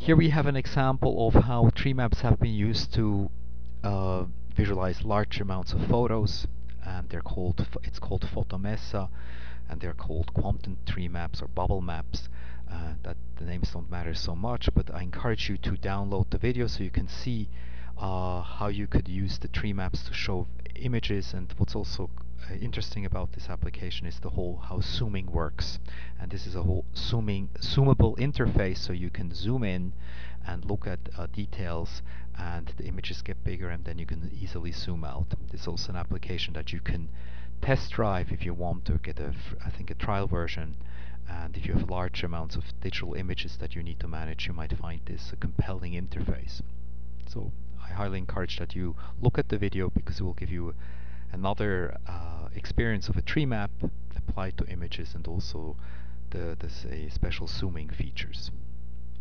Here we have an example of how tree maps have been used to visualize large amounts of photos, and it's called Photomessa, and they're called quantum tree maps or bubble maps. That the names don't matter so much, but I encourage you to download the video so you can see how you could use the tree maps to show images. And what's also interesting about this application is the whole how zooming works. And this is a whole zoomable interface, so you can zoom in and look at details, and the images get bigger, and then you can easily zoom out. This is also an application that you can test drive if you want to get I think a trial version. And if you have large amounts of digital images that you need to manage, you might find this a compelling interface. So I highly encourage that you look at the video, because it will give you another experience of a tree map applied to images, and also the say special zooming features.